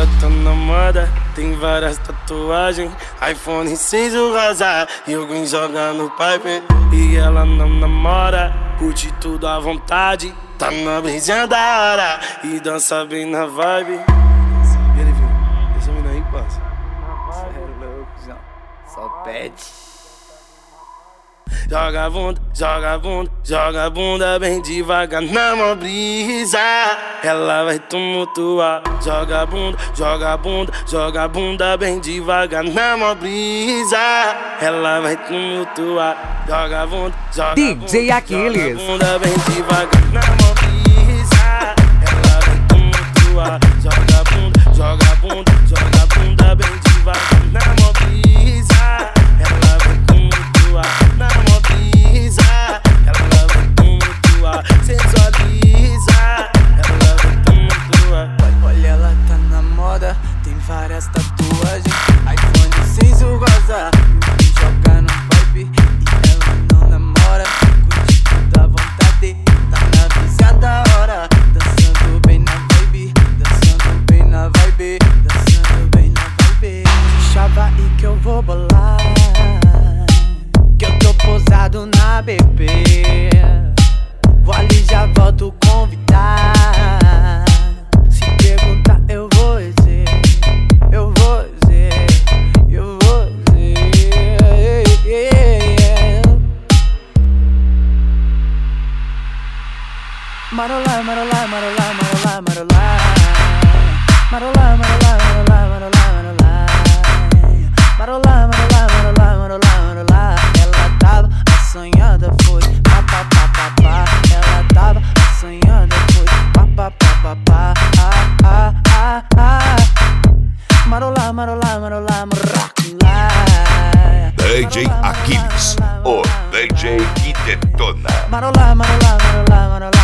ela tá na moda, tem várias tatuagens, iPhone 6 o rosa e alguém joga no pipe. E ela não namora, curte tudo à vontade, tá na brisinha da hora e dança bem na vibe. E ele viu, essa mina aí passa. Cê é louco, João. Só pede. Joga a bunda, joga a bunda, joga a bunda bem devagar na mó brisa. Ela vai tumultuar. Joga a bunda, joga a bunda, joga a bunda bem devagar na mó brisa. Ela vai tumultuar. Joga a bunda, joga a bunda, DJ Aquiles. joga a bunda bem devagar na mó brisa. Ela vai tumultuar. Joga a bunda, joga a bunda, joga a bunda bem devagar na mó brisa. Ela vai tumultuar na mó brisa. Ela vai tumultuar, sensualiza. Ela vai tumultuar. Olha, ela tá na moda, tem várias tatuagens, iPhone 6 o rosa, e joga no pipe. E ela não namora, curte tudo à vontade, tá na brisa da hora, dançando bem na vibe, dançando bem na vibe, dançando bem na vibe. Chava aí que eu vou bolar, que eu tô posado na BP. Vou ali, já volto convidar. Se perguntar, eu vou dizer, eu vou dizer, eu vou dizer. Marolá, marolá, marolá, marolá, marolá. Marolá, marolá, marolá, marolá, marolá. Marolá, marolá, marolá, marolá, marolá. Ela tava assanhada, foi pá, pá, pá, pá, pá. Ela tava assanhada, foi pá, pá, pá, pá, pá. Ah, ah, ah, ah. Marolá, marolá, marolá, marolá. DJ Aquiles, o DJ que detona. Marolá, marolá, marolá, marolá.